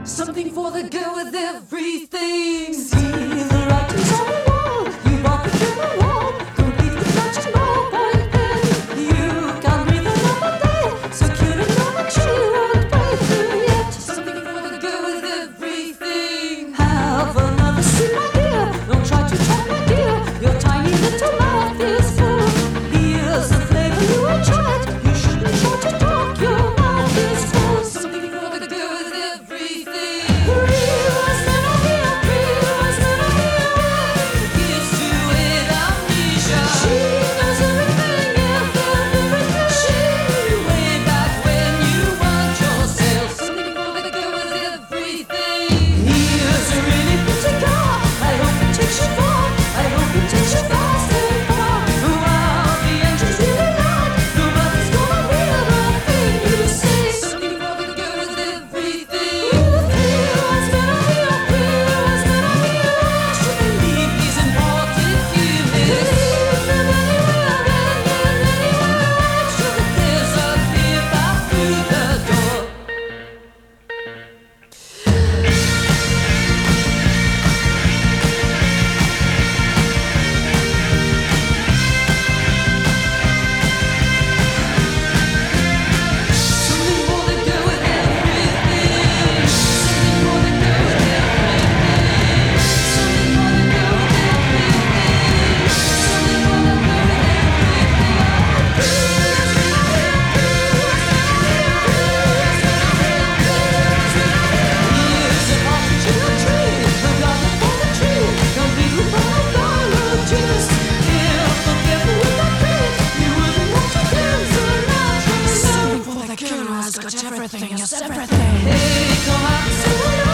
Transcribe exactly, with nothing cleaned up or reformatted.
Something for the girl with everything. See the writings on the wall. You walk through the wall. Complete with touching no point pen. You can't breathe another day. So cute and so much you won't break through yet. Something for the girl with everything. Have another sip, my dear. Don't try to try, my dear. Your tiny little mouth is full. Here's the flavor you will try it. You shouldn't try to talk. Your mouth is full. Something for the girl with everything. Realize that I'm here. Realize that I'm here. Gives to it amnesia. She knows everything, yeah, everything. She knew way back when you weren't yourself. Something for the girl with everything. Here's a really pretty car. I hope it takes you far. I hope it takes you fast and far. Wow, the engine's really loud. Nobody's gonna hear a thing you say. Something for the girl with everything. Realize that I'm here. Realize that I'm here. Should believe these important feelings. Believe them anywhere and then anywhere. Should that there's a clear path through the door. Something for the girl with everything. Something for the girl with everything. Something for the girl with everything. Something for the girl with everything. Here's a partridge in a tree. A garden for the tree. Complete with biologist. If forgetful with that kid, you wouldn't want to dance a natural. Something for the girl who has got everything, yes, everything. Hey, come out and say hello.